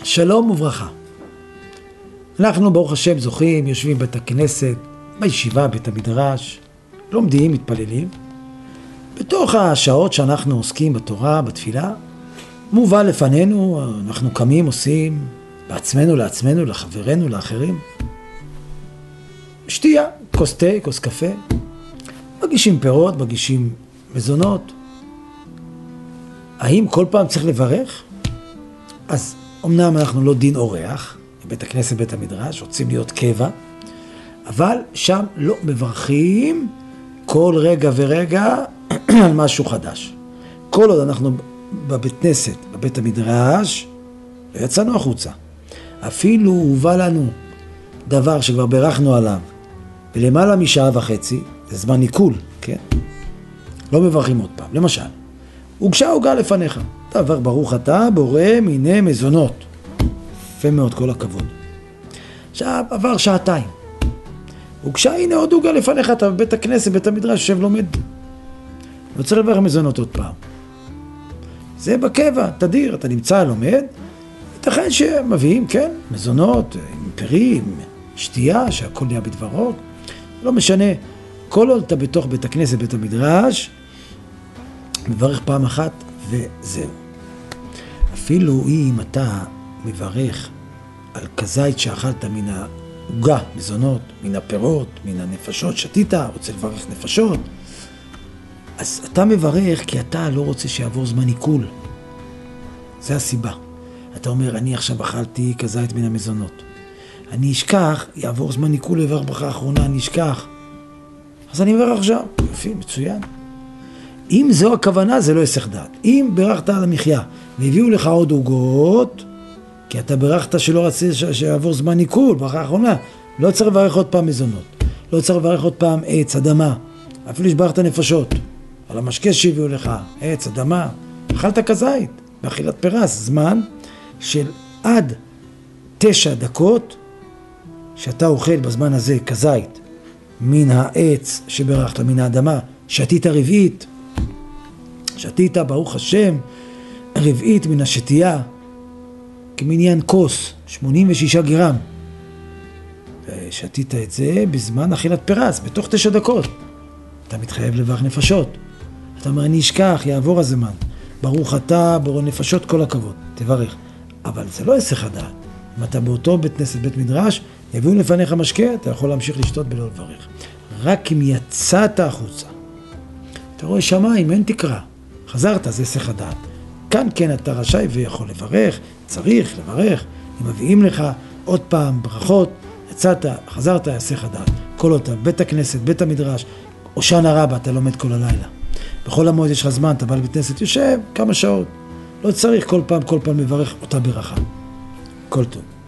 שלום וברכה. אנחנו ברוך השם זוכים, יושבים בית הכנסת, בישיבה, בית המדרש, לומדים, מתפללים. בתוך השעות שאנחנו עוסקים בתורה, בתפילה, מובא לפנינו, אנחנו קמים, עושים בעצמנו, לעצמנו, לחברינו, לאחרים. שתייה, כוס תה, כוס קפה, מגישים פירות, מגישים מזונות. האם כל פעם צריך לברך? אז אמנם אנחנו לא דין אורח, בית הכנסת, בית המדרש, רוצים להיות קבע, אבל שם לא מברכים כל רגע ורגע על משהו חדש. כל עוד אנחנו בבית כנסת, בבית המדרש, לא יצאנו החוצה. אפילו הובא לנו דבר שכבר ברכנו עליו, ולמעלה משעה וחצי, זה זמן עיכול, כן? לא מברכים עוד פעם. למשל, הוגשה עוגה לפניך. דבר ברוך אתה בורא מיני מזונות. יפה מאוד, כל הכבוד. עכשיו עבר שעתיים. הוגשה, הנה עוד עוגה לפניך, אתה בבית הכנסת, בית המדרש, יושב לומד. לא צריך לברך מזונות עוד פעם. זה בקבע, תדיר, אתה נמצא לומד, ייתכן שמביאים, כן, מזונות, עם פרים, שתייה, שהכל נהיה בדברו. לא משנה, כל עוד אתה בתוך בית הכנסת, בית המדרש, מברך פעם אחת וזהו. אפילו אם אתה מברך על כזית שאכלת מן העוגה, מזונות, מן הפירות, מן הנפשות, שתית, רוצה לברך נפשות, אז אתה מברך כי אתה לא רוצה שיעבור זמן עיכול. זה הסיבה. אתה אומר, אני עכשיו אכלתי כזית מן המזונות. אני אשכח, יעבור זמן עיכול לברך ברכה האחרונה, אני אשכח. אז אני מברך עכשיו. יופי, מצוין. אם זו הכוונה, זה לא היסח דעת. אם ברכת על המחיה והביאו לך עוד עוגות, כי אתה ברכת שלא רצית שיעבור זמן עיכול, ברכה האחרונה, לא צריך לברך עוד פעם מזונות. לא צריך לברך עוד פעם עץ, אדמה. אפילו שברכת נפשות. על המשקה שהביאו לך, עץ, אדמה. אכלת כזית, באכילת פרס, זמן של עד 9 דקות, שאתה אוכל בזמן הזה כזית, מן העץ שברכת, מן האדמה, שתית רביעית, שתית ברוך השם, רביעית מן השתייה, כמניין כוס, 86 גרם. ושתית את זה בזמן אכילת פרס, בתוך 9 דקות. אתה מתחייב לברך נפשות. אתה אומר, אני אשכח, יעבור הזמן. ברוך אתה, בורא נפשות, כל הכבוד, תברך. אבל זה לא היסח הדעת. אם אתה באותו בית כנסת, בית מדרש, יביאו לפניך משקה, אתה יכול להמשיך לשתות בלא לברך. רק אם יצאת החוצה. אתה רואה שמיים, אין תקרא. חזרת, זה היסח הדעת. כאן כן אתה רשאי ויכול לברך, צריך לברך. אם מביאים לך עוד פעם ברכות, יצאת, חזרת, היסח הדעת. כל אותה, בית הכנסת, בית המדרש, הושענא רבה, אתה לומד כל הלילה. בכל המועד יש לך זמן, אתה בא לבית כנסת, יושב כמה שעות. לא צריך כל פעם מברך אותה ברכה. כל טוב.